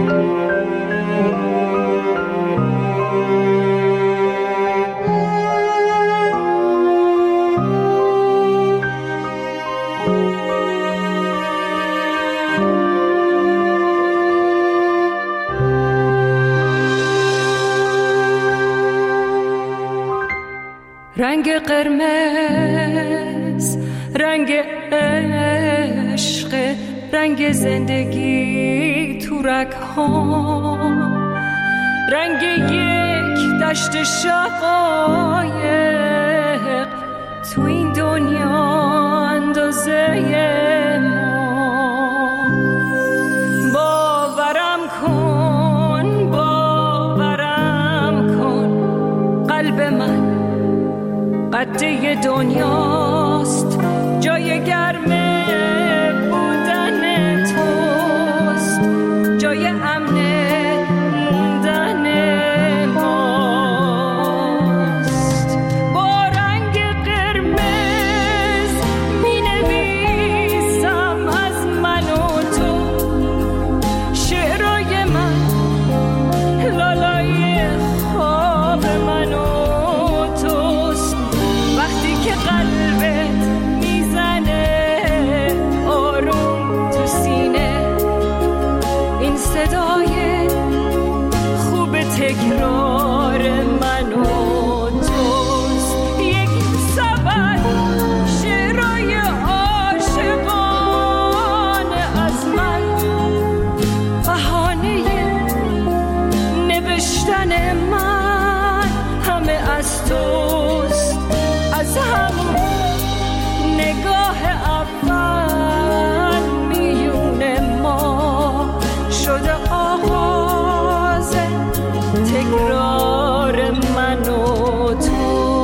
رنگ قرمز، رنگ عشق، رنگ زندگی تو رگ‌هام، رنگ یک دشت شقایق تو این دنیا اندازه ما. باورم کن قلب من قده دنیاست، جای گرم بودن توست، جای امن موندن ماست. با رنگ قرمز می نویسم از من و تو شعرهای من، لالای خواب من و توست. وقتی که قلبت میزنه آروم تو سینه، این صدای خوب تکرار من و توست. یک سبد شعرهای عاشقانه از من، بهانه نوشتن من همه از توست. از همون نگاه اول میون ما شده آغاز تکرار من و تو.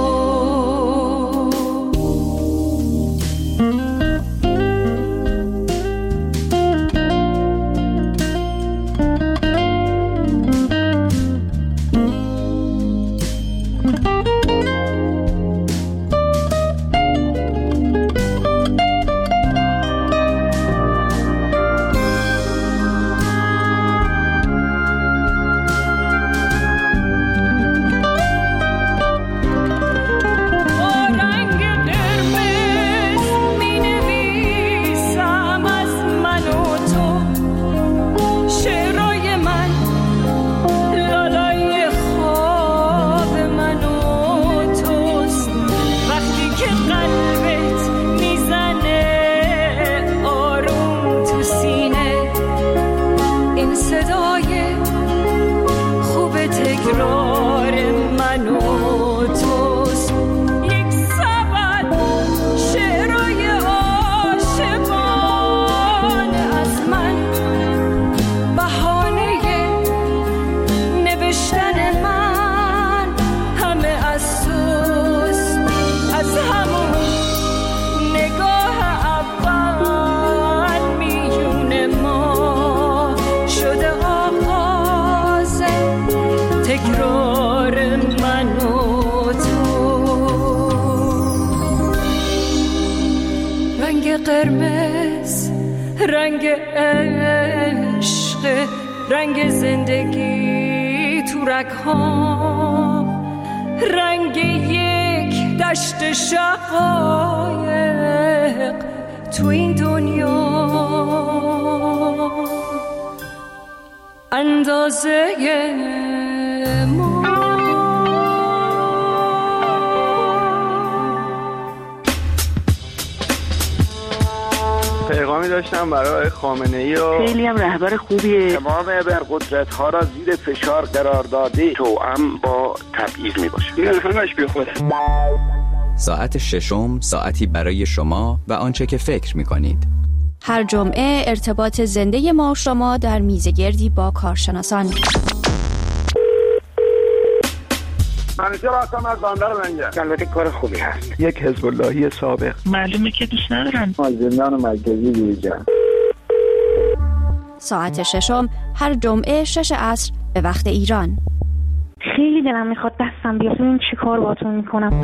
قرمز، رنگ عشق، رنگ زندگی تو رگ‌هام، رنگ یک دشت شقایق تو این دنیا اندازه ما. پیغامی داشتم برای خامنه‌ای و خیلی هم رهبر خوبیه. تمام ابرقدرت‌ها را زیر فشار قرار داده، توأم با تبعیض میباشه. این همش بی خوده. ساعت ششم، ساعتی برای شما و آنچه که فکر می‌کنید. هر جمعه ارتباط زنده ما و شما در میزگردی با کارشناسان. منیجر هستم از بندر منجر. البته کار خوبی هست. یک حزب اللهی سابق. معلومه که دوست ندارن. از زندان مرکزی بیرون. ساعت ششم هر جمعه 6 عصر به وقت ایران. خیلی دلم میخواد دستم بیاد. این چی کار باهاتون میکنم؟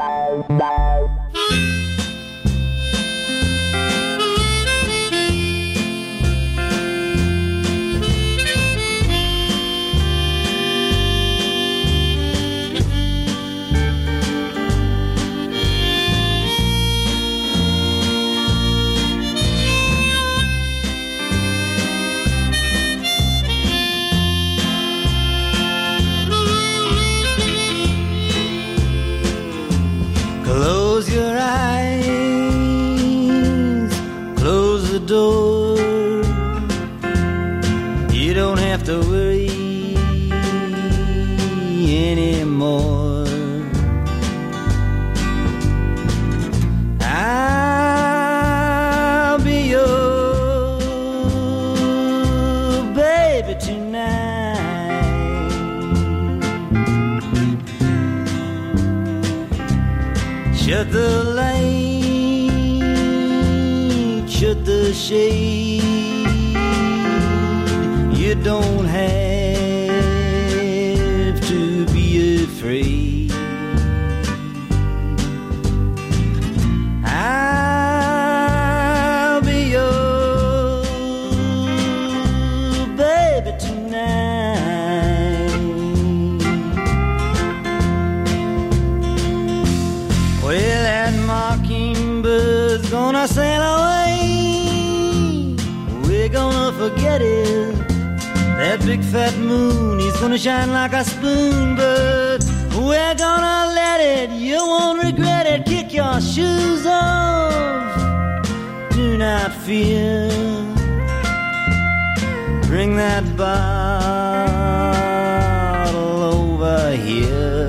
don't have to worry anymore. I'll be your baby tonight. Shut the light, shut the shade. You don't have to be afraid. I'll be your baby tonight. Well, that mockingbird's gonna sail away. We're gonna forget it. That big fat moon, he's gonna shine like a spoon, but we're gonna let it. You won't regret it. Kick your shoes off. Do not fear. Bring that bottle over here.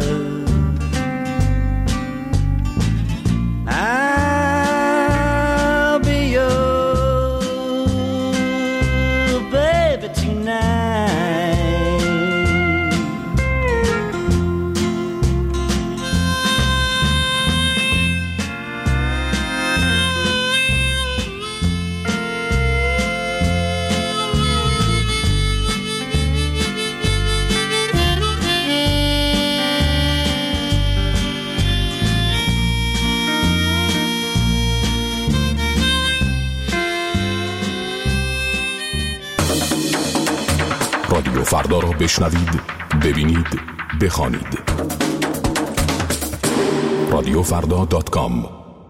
I'll be your baby tonight. رادیو فردا را بشنوید، ببینید، بخوانید. رادیوفردا.com.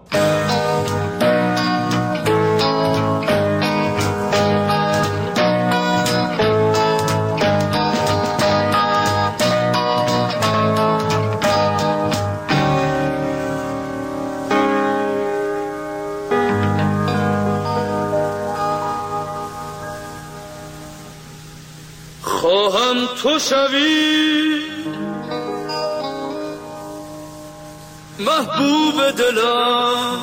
خواهم تو شوی محبوب دلم،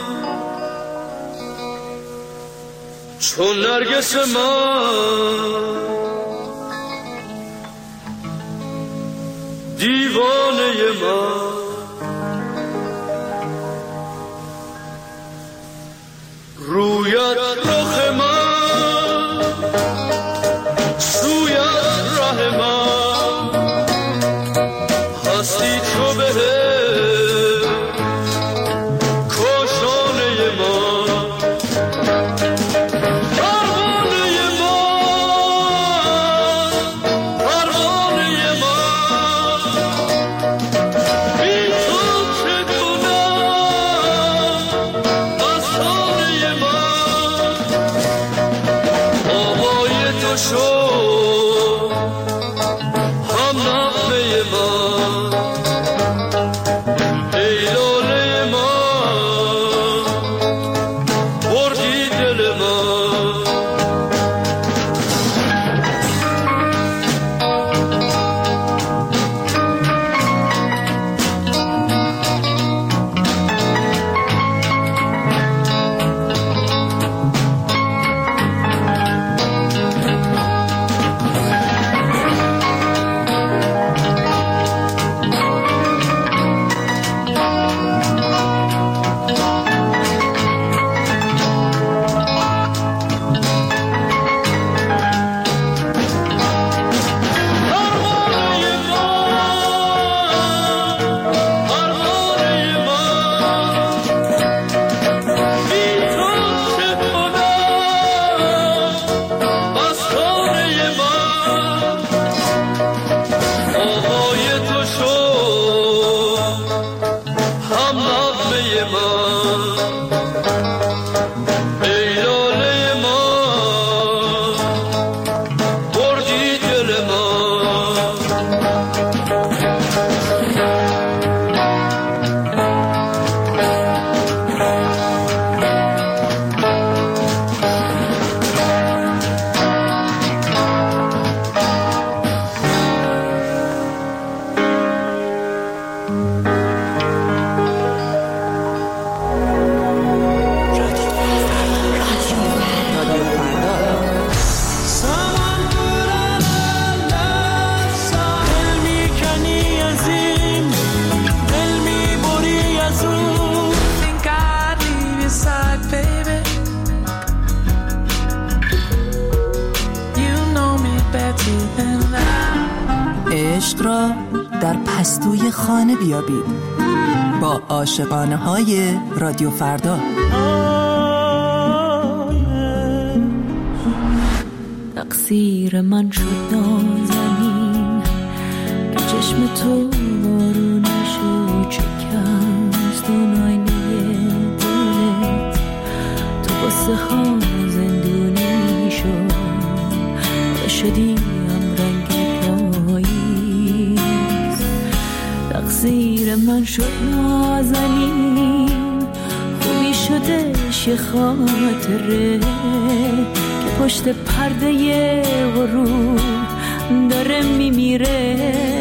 چون نرگس من دیوانه من. رویت رخ من، سویت راه من، هستی تو به کاشانه من. پروانه من، پروانه من، بی عشق را در پستوی خانه بیابید با عاشقانه های رادیو فردا. تقصیر من شد نازنین که چشم تو بارونش رو شکست، اون آینه دلت تو واسه ها زندونی شد و شدیم رنگ پاییز. تقصیر من شد نازنین، خوبی شدش یه خاطره که پشت پرده غرور داره میمیره.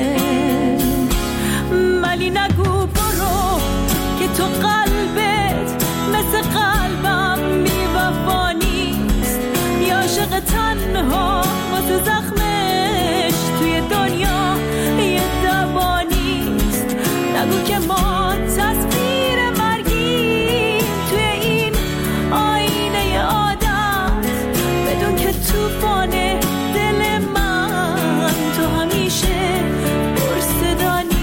ولی نگو برو که تو قلبت مثل قلبم بی‌وفا نیست، یا عاشق تنها واسه زخمش توی دنیا یه دوا نیست. نگو که ما تصویر مرگیم توی این آینه عادت، بدون که توفان دل من تو همیشه پرصدانی.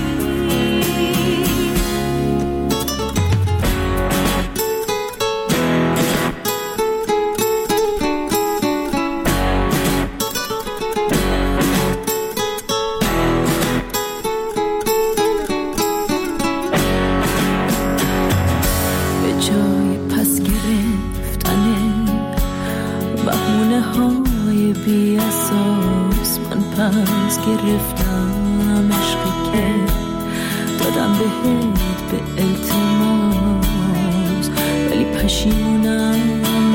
بی اساس من پس گرفتم عشقی که دادم بهت به التماس، ولی پشیمونم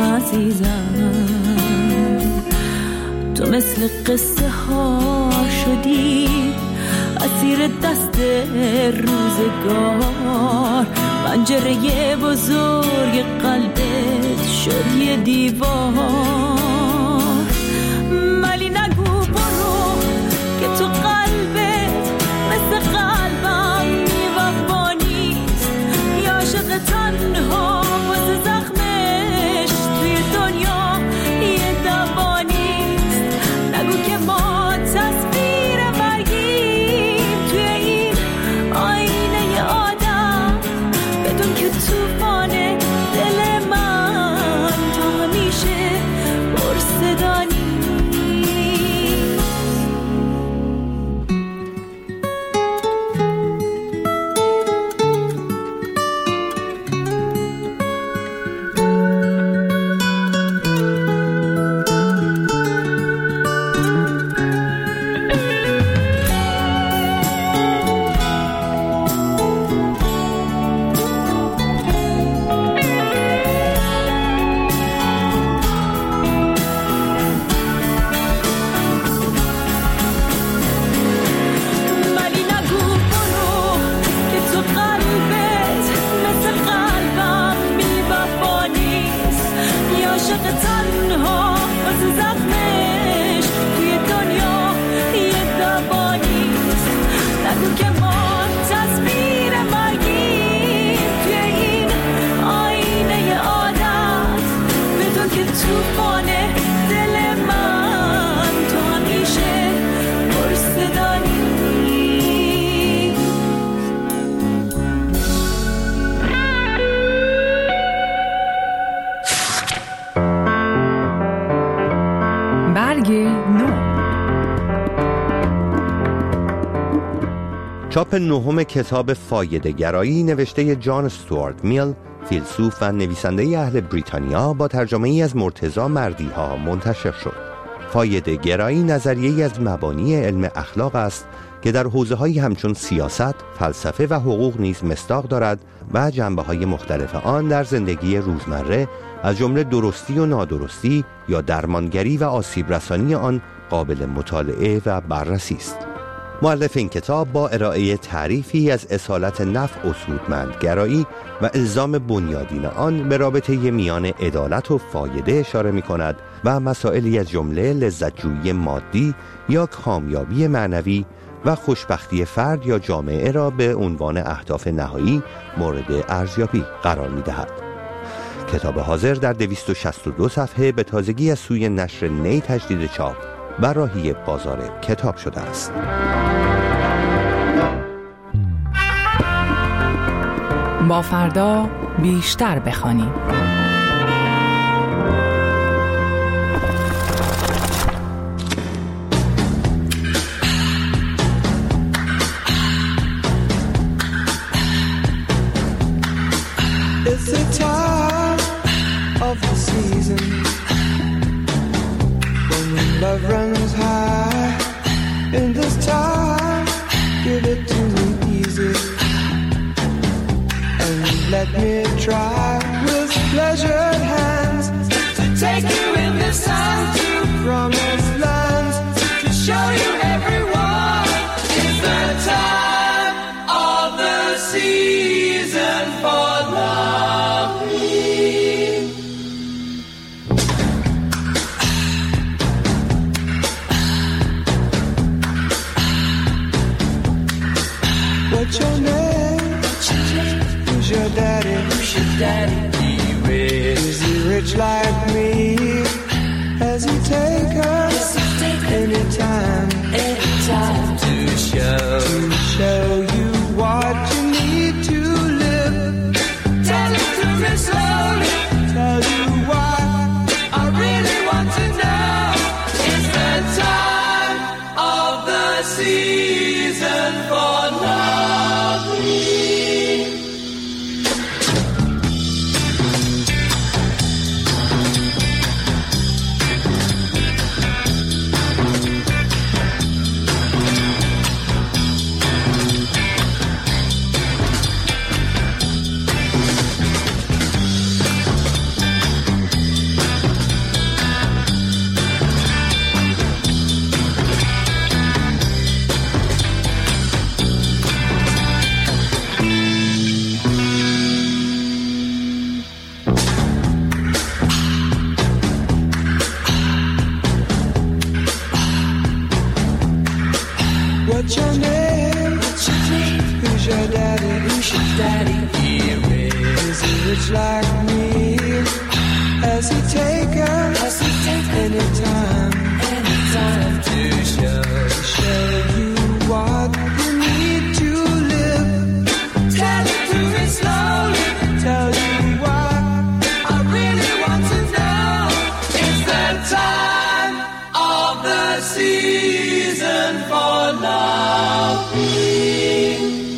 عزیزم. تو مثل قصه ها شدی اسیر دست روزگار، پنجره بزرگ قلبت شد یه دیوار. ولی نگو برو که تو قلبت مثل قلبم بی‌وفا نیست، یا عاشق تنها واسه زخمش توی دنیا یه دوا نیست. نگو که ما تصویر مرگیم توی این آینه عادت، بدون که توفان دل من تا همیشه پرصدانی. چاپ نهم کتاب فایده گرایی نوشته جان استوارت میل، فیلسوف و نویسنده اهل بریتانیا، با ترجمه ای از مرتضی مردیها منتشر شد. فایده گرایی نظریه‌ای از مبانی علم اخلاق است که در حوزه‌هایی همچون سیاست، فلسفه و حقوق نیز مصداق دارد و جنبه‌های مختلف آن در زندگی روزمره از جمله درستی و نادرستی یا درمانگری و آسیب رسانی آن قابل مطالعه و بررسی است. مؤلف این کتاب با ارائه تعریفی از اصالت نفع و سودمندگرایی و الزام بنیادین آن به رابطه میان عدالت و فایده اشاره می کند و مسائلی از جمله لذت‌جویی مادی یا کامیابی معنوی و خوشبختی فرد یا جامعه را به عنوان اهداف نهایی مورد ارزیابی قرار می دهد. کتاب حاضر در 262 صفحه به تازگی از سوی نشر نی تجدید چاپ و راهی بازار کتاب شده است. با فردا بیشتر بخوانیم. It's the time of the season when love runs high. In this time, give it to me easy and let me try with pleasured hands to take you in this time to promised lands, to show you everyone. It's the time of the season for loving. What's your name? Who's your daddy? He rich. Is he rich like me? Has he take us anytime to show you what you need to live? Tell it to me slowly. Tell you what I really want to know. It's the time of the season for loving. What's your name? Who's your daddy? He rich. Is he rich like me? Has he take us anytime to show you what you need to live? Tell it to me slowly. Tell you what I really want to know. It's the time of the season for loving.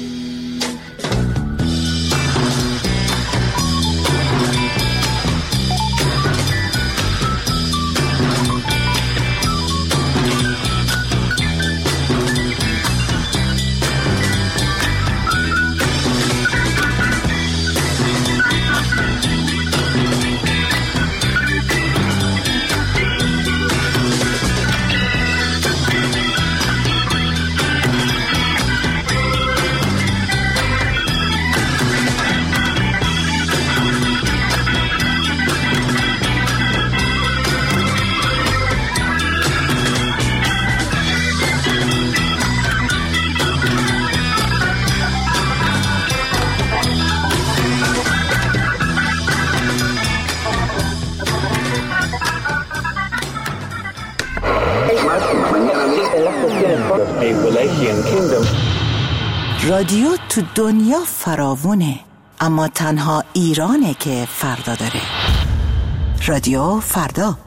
رادیو تو دنیا فراوونه، اما تنها ایرانه که فردا داره. رادیو فردا.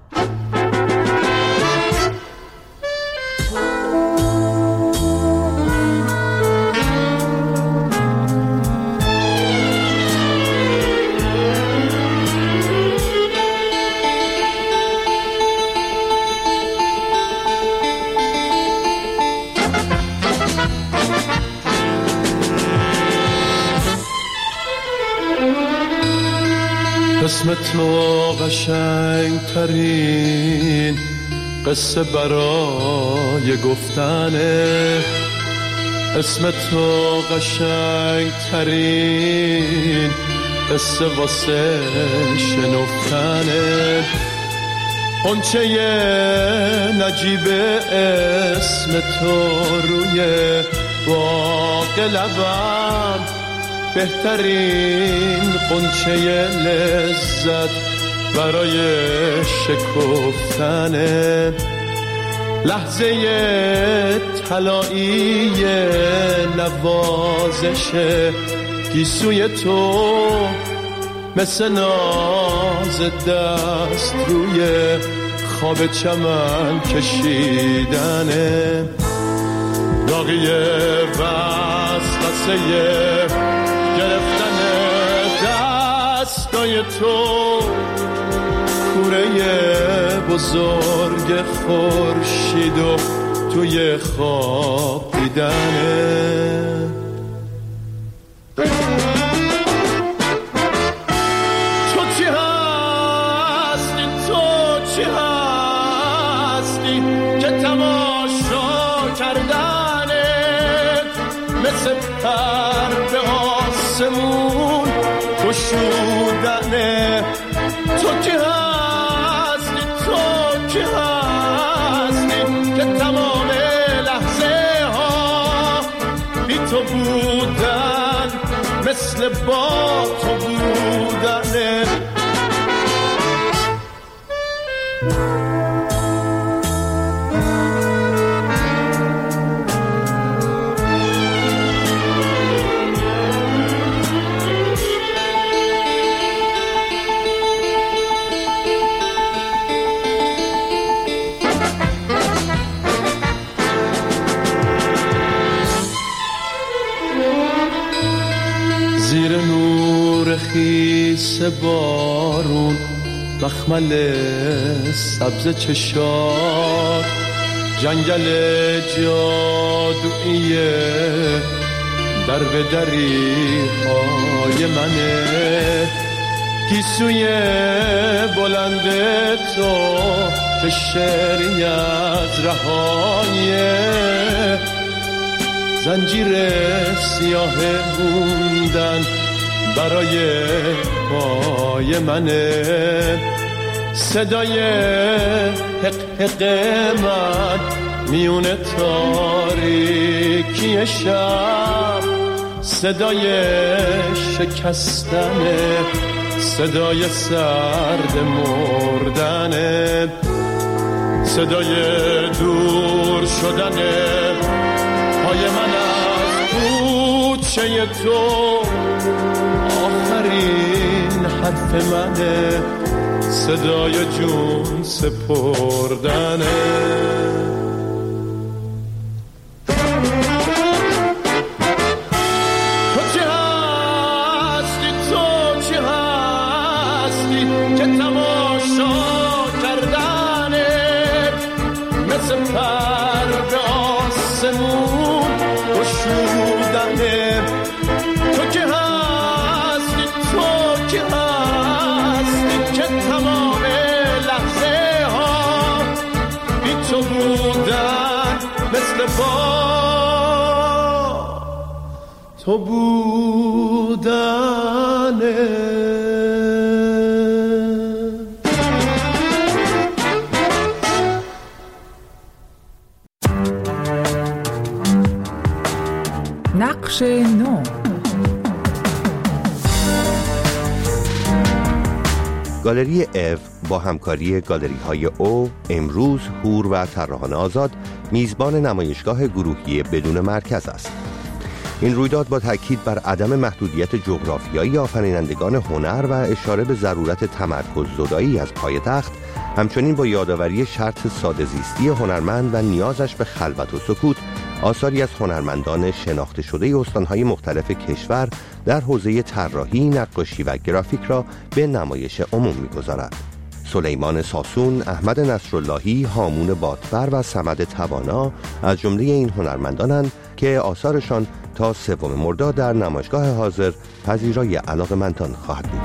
اسم تو قشنگ ترین قصه برای گفتنه، اسم تو قشنگ ترین قصه واسه شنفتنه. قنچه نجیب اسم تو روی باغ لبم، بهترین قنچه لذت برای شکفتنه. لحظه طلایی نوازش گیسوی تو مثل ناز دست روی خواب چمن کشیدنه داغی وسوسه گرفتن دستای تو کوره بزرگ خورشید و توی خواب دیدنه تو چی هستی که تماشا کردنت مثل پر به آسمون گشودنه تو چی هستی که تمام لحظه ها بی تو بودن مثل با تو بودنه زیر نور خیس بارون مخمل سبز چشات جنگل جادویی در به دری های منه گیسوی بلند تو که شعری از رهایه زنجیر سیاه موندن برای پای منه صدای حق حق من میون تاریکی شب صدای شکستنه صدای سرد مردنه صدای دور شدنه پای من از کوچه تو آخرین حرف منه صدای جون سپردنه تو چی هستی که تماشا کردنه مثل پر به آسمون گشودنه تو که هستی که تمام لحظه ها بی تو بودن مثل با تو بودنه نقش نو گالری اف با همکاری گالری های او امروز هور و طراحان آزاد میزبان نمایشگاه گروهی بدون مرکز است. این رویداد با تاکید بر عدم محدودیت جغرافیایی آفرینندگان هنر و اشاره به ضرورت تمرکز زدایی از پایتخت، همچنین با یادآوری شرط ساده زیستی هنرمند و نیازش به خلوت و سکوت، آثاری از هنرمندان شناخته شده استانهای مختلف کشور در حوزه طراحی، نقاشی و گرافیک را به نمایش عموم می‌گذارد. سلیمان ساسون، احمد نصراللهی، هامون بادفر و صمد توانا از جمله این هنرمندانند که آثارشان تا 3 مرداد در نمایشگاه حاضر پذیرای علاقه‌مندان خواهد بود.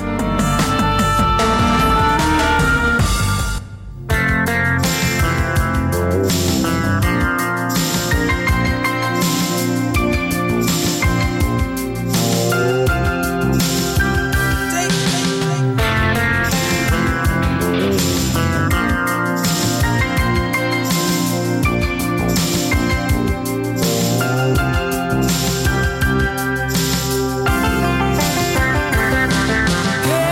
Hey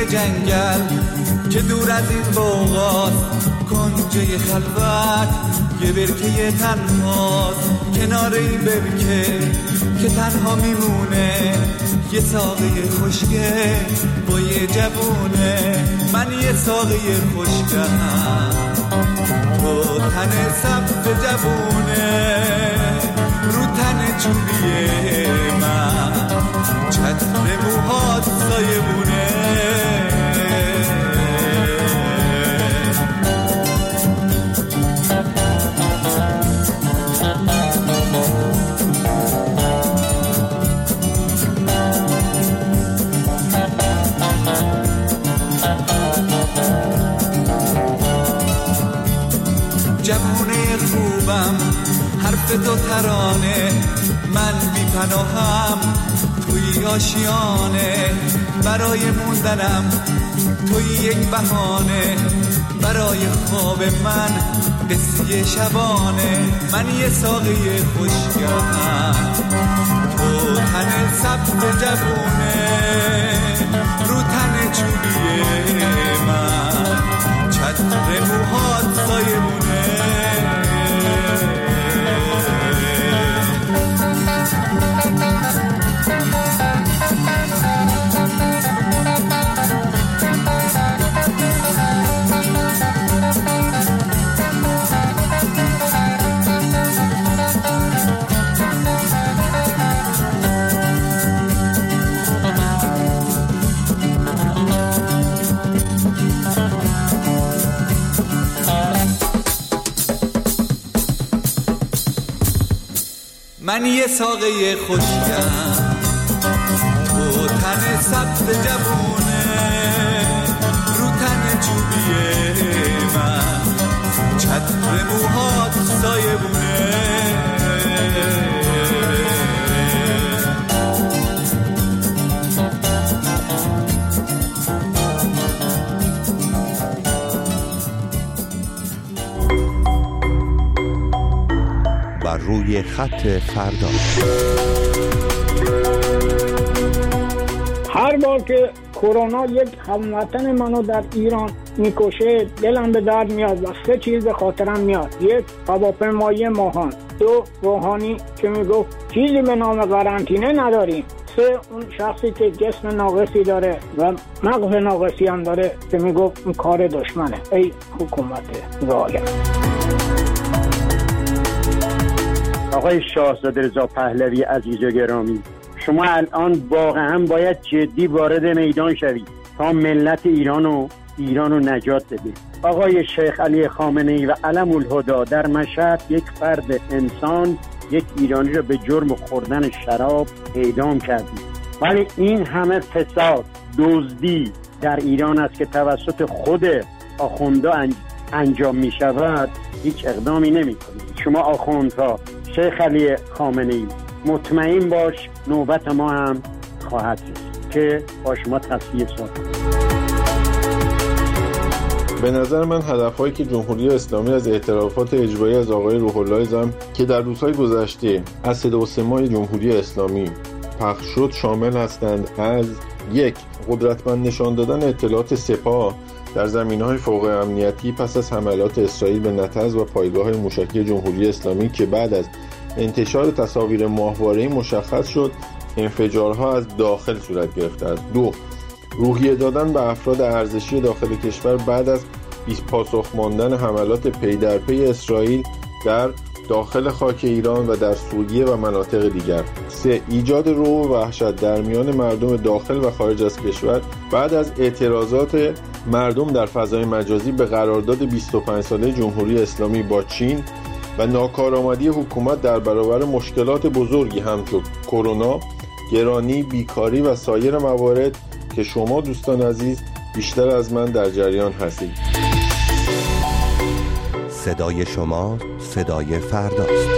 جنگل که دور از این بوغاست، کنجه خلوت یه برکه تنهاست، کنار این برکه که تنها میمونه یه ساقه خشکه با یه جوونه. من یه ساقه خشکم تو تن سبز جوونه، رو تن چوبیه من چتر موهات سایبونه. جوونه خوبم حرف تو ترانه، من بی پناهم توی آشیانه، برای موندنم توی یک بهانه، برای خواب من قصه شبانه. من یه ساقه خشکم تو تن سبز جوونه، رو تن چوبیه من چتر موهات سایبونه. من یه ساقه خشکم تو تن سبز جوونه، رو تن چوبیه من چتر موهات سایبونه. بر روی خط فردا. هر بار که کرونا یک هموطن منو در ایران میکشه دلم به درد میاد و سه چیز به خاطرم میاد. یک، هواپیمایی ماهان. دو، روحانی که میگفت چیزی به نام قرنطینه نداریم. سه، اون شخصی که جسم ناقصی داره و مغز ناقصی هم داره که میگفت اون کار دشمنه. ای حکومت ظالم. آقای شاهزاده رضا پهلوی عزیز و گرامی، شما الان واقعا باید جدی وارد میدان شوید تا ملت ایرانو نجات بدید. آقای شیخ علی خامنه‌ای و علم الهدی در مشهد یک فرد انسان، یک ایرانی را به جرم خوردن شراب اعدام کردید، ولی این همه فساد، دزدی در ایران است که توسط خود آخوندا انجام می شود، هیچ اقدامی نمی کنید. شما آخوندها، شیخ علی خامنه‌ای، مطمئن باش نوبت ما هم خواهد رسید که با شما تصفیه سازد. به نظر من هدفهایی که جمهوری اسلامی از اعترافات اجباری از آقای روح الله زم که در روزهای گذشته از صدا و سیمای جمهوری اسلامی پخش شد شامل هستند از یک، قدرتمند نشان دادن اطلاعات سپاه در زمینه‌های فوق امنیتی پس از حملات اسرائیل به نطنز و پایگاه موشکی جمهوری اسلامی که بعد از انتشار تصاویر ماهواره‌ای مشخص شد انفجارها از داخل صورت گرفته است. دو، روحیه دادن به افراد ارزشی داخل کشور بعد از پاسخ ماندن حملات پی در پی اسرائیل در داخل خاک ایران و در سوریه و مناطق دیگر. 3. ایجاد رعب و وحشت در میان مردم داخل و خارج از کشور بعد از اعتراضات مردم در فضای مجازی به قرارداد 25 ساله جمهوری اسلامی با چین و ناکارآمدی حکومت در برابر مشکلات بزرگی همچون کرونا، گرانی، بیکاری و سایر موارد که شما دوستان عزیز بیشتر از من در جریان هستید. صدای شما صدای فرداست.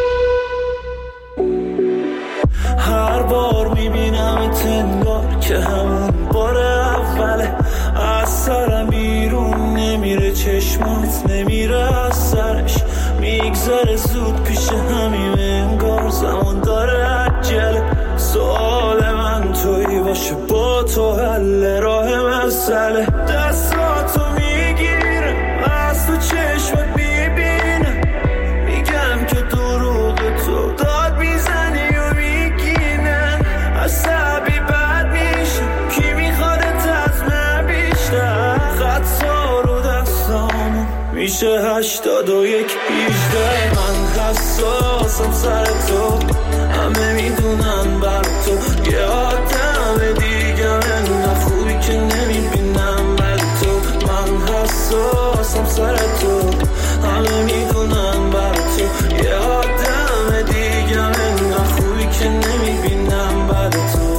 هر بار میبینم تنگار که همون بار اوله، از سرم بیرون نمیره، چشمات نمیره از سرش، میگذره زود پیش همیم انگار زمان داره عجله. سوال من توی با باشه با تو حل راه مسئله. دستاتو میگیرم از تو چشمت میبینم، میگم که دروغ تو داد میزنی و میگینن. عصبی بد میشه کی میخوادت از من بیشتر. خطا رو دستامون میشه 81 18. من حساسم سر تو، همه میدونن بر تو یه آدم دیگه انقدر خوبی که نمیبینم بر تو. من حساسم سر تو، همه میدونن بر تو یه آدم دیگه انقدر خوبی که نمیبینم بر تو.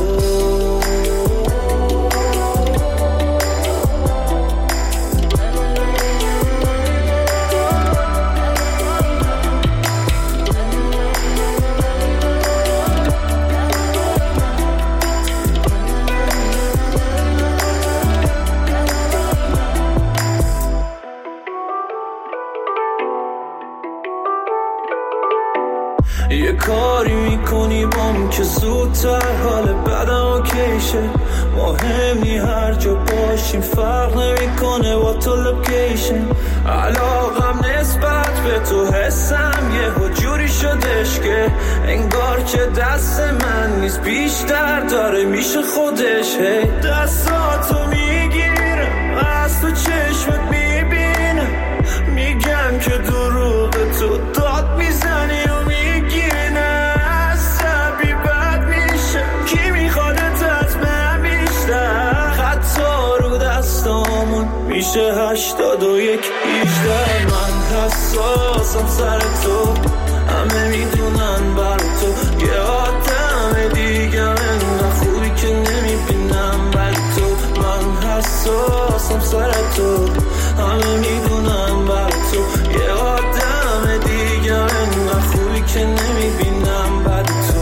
یه کاری میکنی بام که زودتر حال بدم اوکیشه. مهمی هر جا باشیم فرق نمیکنه با تو لوکیشن. علاقم نسبت به تو حسم یه جوری شدش که انگار که دست من نیست بیشتر داره میشه خودش. دستاتو میگیرم از تو چشمت میبینم، میگم که دروغ تو داد میزنی و میگینه. عصبی بد میشه کی میخوادت از من بیشتر. خطا رو دستامون میشه 81 18. من حساسم سر تو، همه میدونن بر تو یه آدم دیگه انقدر خوبی که نمیبینم بر تو. من حساسم سر تو، همه میدونن بر تو یه آدم دیگه انقدر خوبی که نمیبینم بر تو.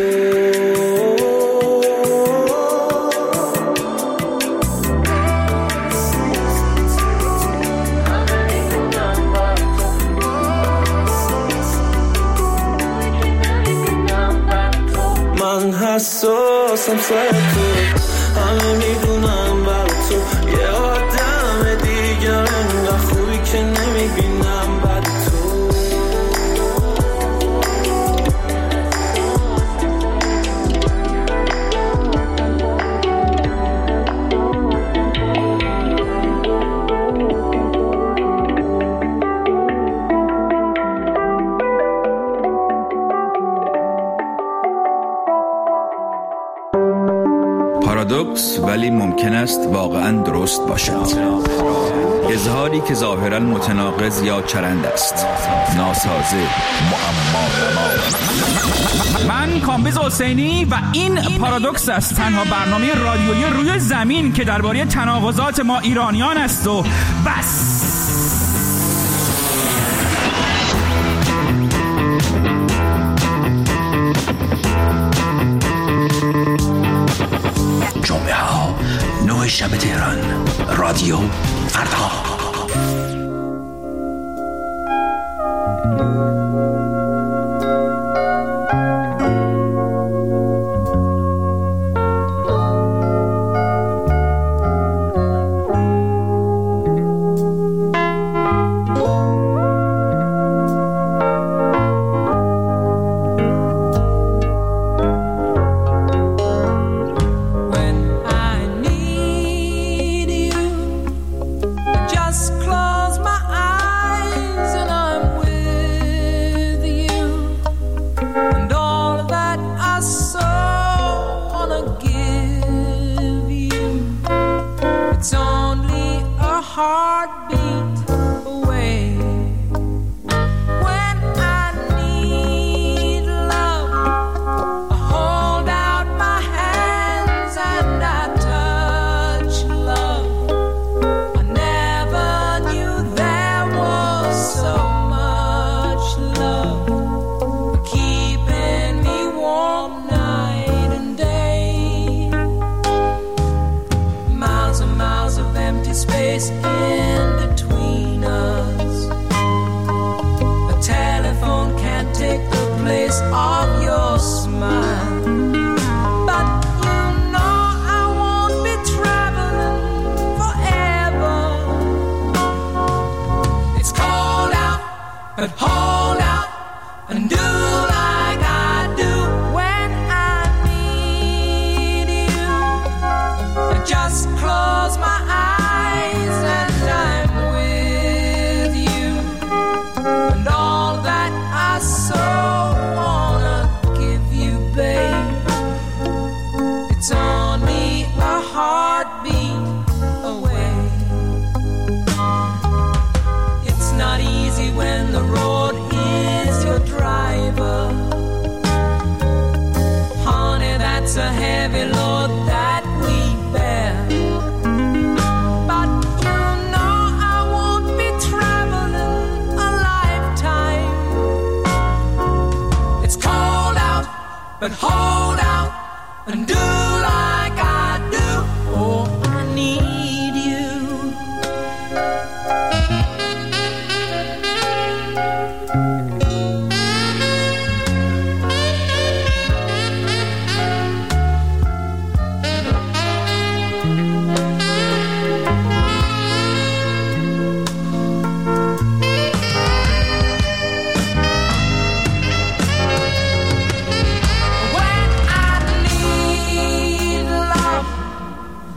من حساسم سر تو، همه میدونم بر تو یه آدم دیگه انقدر خوبی که نمیبینم بر تو. پارادوکس ولی ممکن است واقعا درست باشد. اظهاری که ظاهرا متناقض یا چرند است، ناسازه، معما. من کامبیز حسینی و این پارادوکس است، تنها برنامه رادیویی روی زمین که درباره تناقضات ما ایرانیان است و بس. جمعه ها 9 شب تهران، رادیو فردا. Space in between.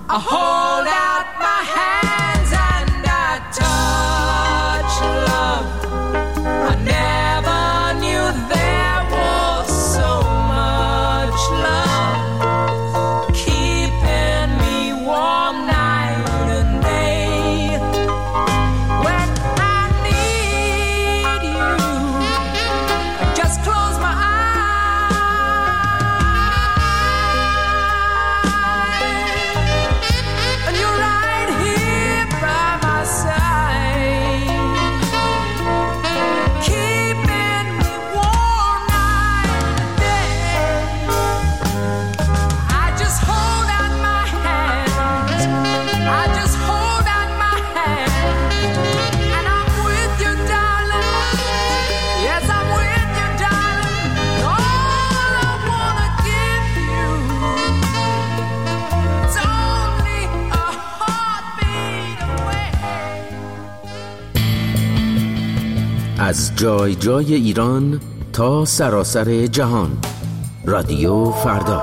I hold out my hands and I touch love. I never knew there was so much love, keeping me warm night and day. When I need you, I just close my eyes, and you're right here by my side, keeping me warm night and day. I just hold out my hands, I just hold out my hands, and I'm with you, darling. Yes, I'm with you, darling. All I wanna give you is only a heartbeat away. از جای جای ایران تا سراسر جهان، رادیو فردا.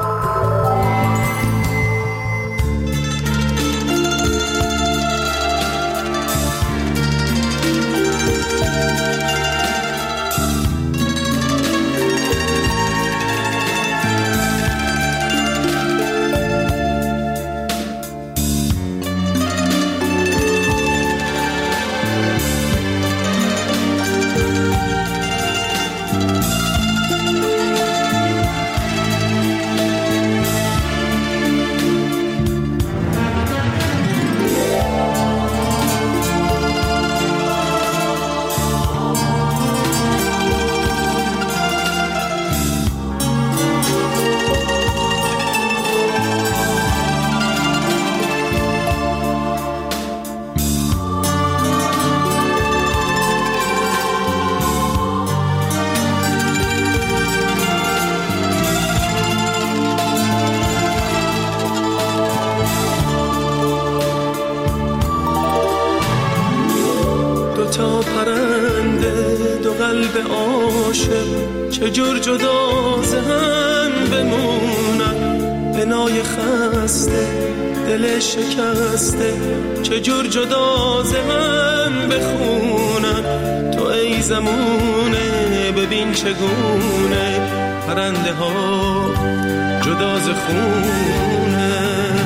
تا پرنده دو قلب عاشق چجور جدا ز هم بمونن، بنای خسته دل شکسته چجور جدا ز هم بخونن. تو ای زمونه ببین چگونه پرنده ها جدا ز خونه،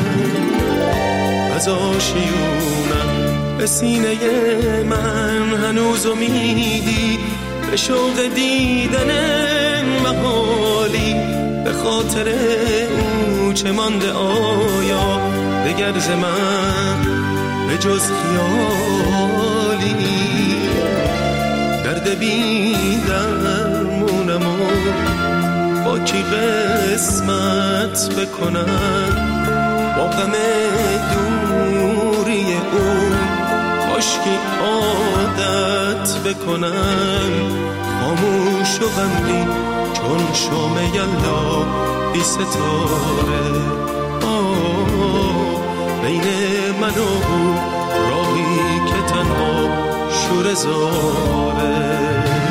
از آشیونم به سینه من هنوز امیدی به شوق دیدن محالی، به خاطر او چه مانده آیا دگر ز من به جز خیالی. درد بی درمونم و با کی قسمت بکنم، با غم دوری او کاشکی عادت بکنم. خاموش و غمگین چون شام یلدا بی ستاره، بین من و او راهی که تنها شوره زاره.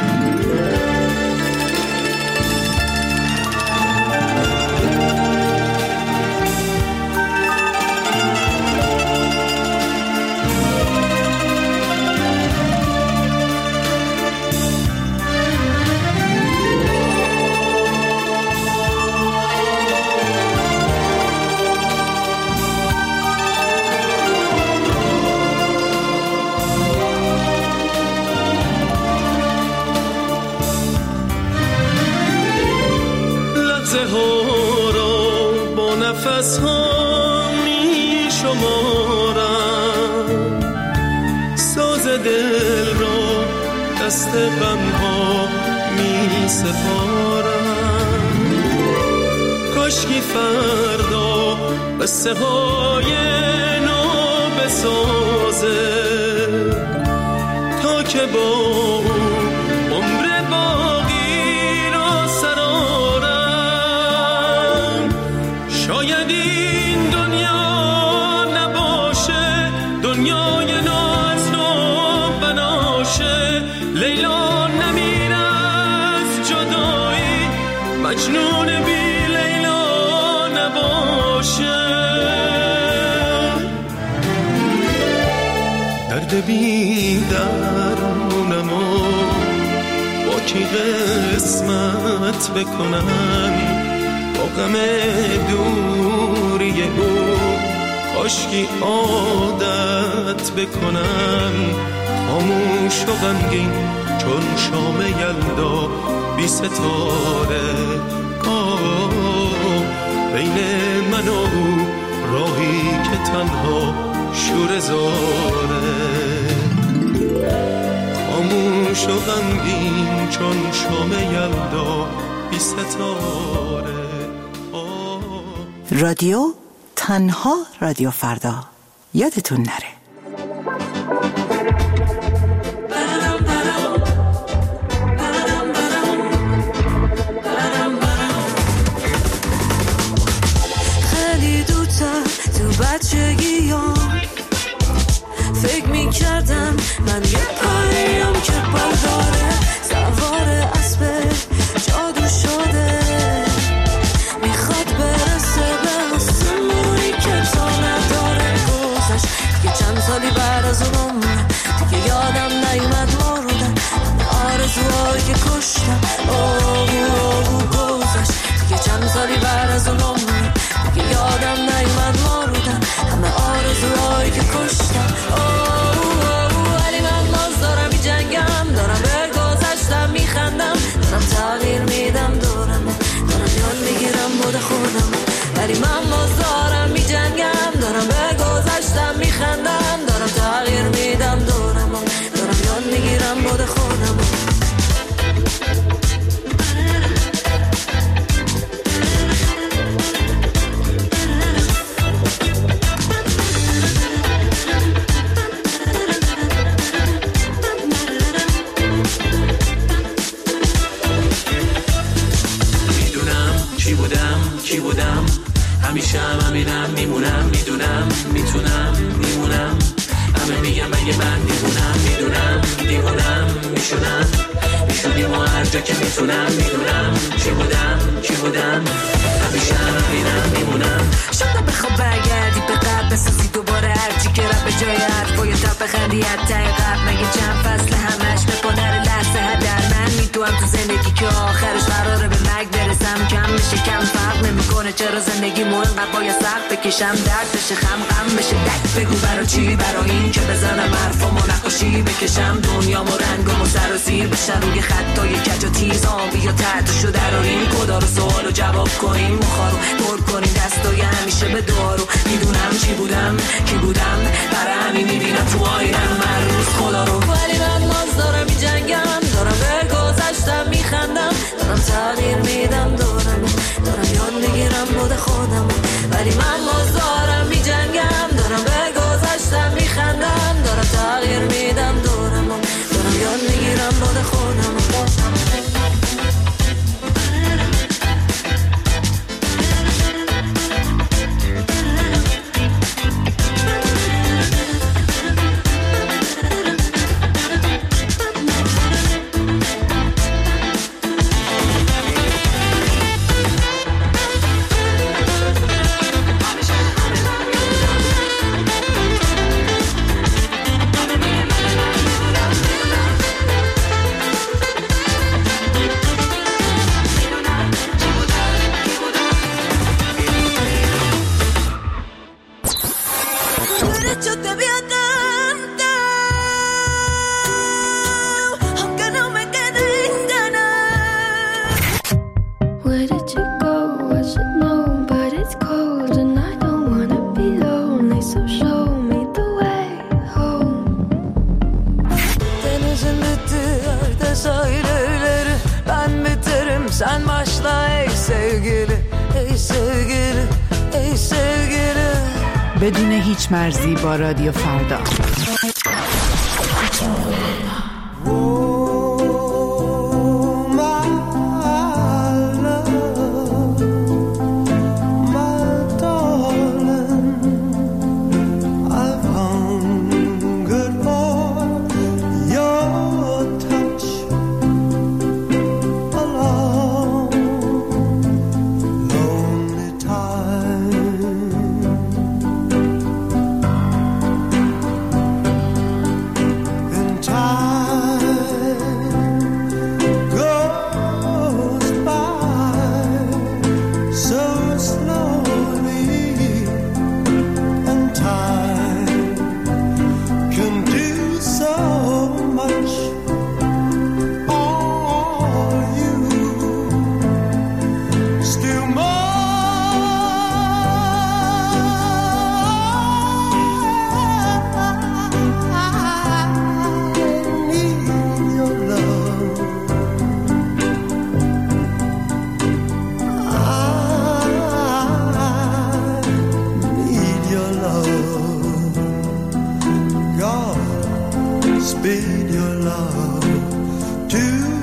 نفس ها می شمارم، ساز دل را دست غم ها می سپارم. کاشکی فردا قصه های نو بسازه تا که با عمر باقی را سرارم. شاید این دنیا نباشه دنیای نو از نو بناشه، لیلا نمیره از جدایی، مجنون بی لیلا نباشه. درد بی درمونم و با کی قسمت بکنم، با غم دوری او کاشکی عادت بکنم. خاموش و غمگین چون شام یلدا بی ستاره، بین من و او راهی که تنها شوره زاره. خاموش و غمگین چون شام یلدا بی ستاره. رادیو تنها رادیو فردا، یادتون نره. بچگیام فکر میکردم من یه پریم که برداره، سوار اسب جادو شده، میخواد برسه به آسمونی که تا نداره. گذشت دیگه چند سالی بعد از اون عمرم، دیگه یادم نیومد مردم آرزوهایی که کشتم. گذشت دیگه چند سالی بعد از اون عمرم، دیگه یادم نیومد مردم همه آرزوهایی که کشتم. ولی من باز دارم می جنگم، دارم به گذشتم میخندم، دارم تغییر میدم دارم یاد میگیرم بود خودم. ولی من باز دارم می جنگم، دارم به گذشتم میخندم، دارم تغییر میدم دارم یاد میگیرم بود خودم. کی بودم همیشه همینم میمونم، میدونم میتونم میمونم. همه میگم اگه من میدونم میشونم میشونیم و هر جا که میتونم. میدونم کی بودم همیشه همینم میمونم. شاید بخواب برگردی به قبل بسازی دوباره هرچی که رب به جای حرف و یه تا بخندی حتی قبل. مگه چند فصل همش به پانر لحظه هدر من میتونم تو زندگی که آخرش قراره به مرگ برسم. کم میشه کم فرق نمیکنه چرا زندگی انقدر باید سخت بکشم، درد بشه غم بشه دک. بگو برا چی؟ برا این که بزنم حرفامو نقاشی بکشم، دنیامو رنگامو سر و زیر بشن روی خطای کج و تیز. آبی یا تحتشو دراریم کدا رو سوالو جواب کنیم، مخارو پر کنیم دستای همیشه به دعارو. میدونم چی بودم کی بودم، برای همین میبینم تو آینم هر روز خدا رو. ولی من باز دارم میجنگم، دارم به گذشتم میخندم، دارم تغییر میدم دارم یاد میگیرم بود خودم. ولی من باز دارم میجنگم، دارم به گذشتم میخندم، دارم تغییر میدم دارم یاد میگیرم بود خودم. Sen başla ey sevgili, ey sevgili, ey sevgili. بدون هیچ مرزی با رادیو فردا. God speed your love to